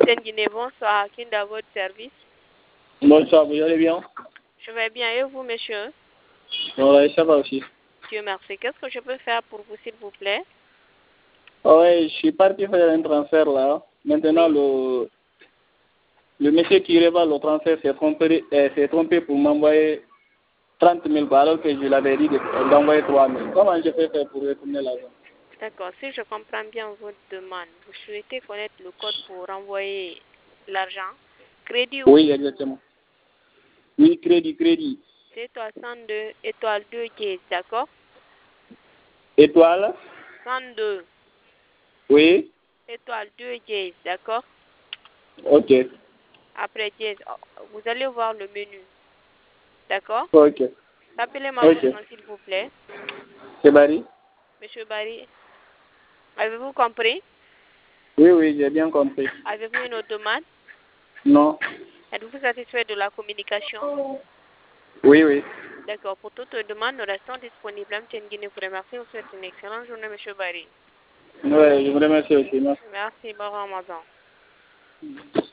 Guinée, bonsoir. Qui est dans votre service? Bonsoir, vous allez bien? Je vais bien. Et vous, monsieur? Oui, ça va aussi. Dieu merci. Qu'est-ce que je peux faire pour vous, s'il vous plaît? Oui, je suis parti faire un transfert là. Maintenant, oui. le monsieur qui revend le transfert s'est trompé pour m'envoyer 30 000 alors que je l'avais dit d'envoyer 3 000. Comment je peux faire pour retourner l'argent? D'accord. Si je comprends bien votre demande, vous souhaitez connaître le code pour renvoyer l'argent? Crédit ou? Oui, exactement. Oui, crédit. C'est étoile 102, étoile 2 dièse, d'accord? Étoile? 102. Oui. Étoile 2 dièse, d'accord? Ok. Après dièse, vous allez voir le menu. D'accord? Ok. Rappelez-moi Ok. votre nom, s'il vous plaît. C'est Barry? Monsieur Barry, avez-vous compris? Oui, j'ai bien compris. Avez-vous une autre demande? Non. Êtes-vous satisfait de la communication? Oui. D'accord. Pour toute demande, nous restons disponibles. M. Guinée vous remercie. Vous souhaite une excellente journée, monsieur Barry. Oui, je vous remercie aussi. Merci. Merci. Bon Ramadan.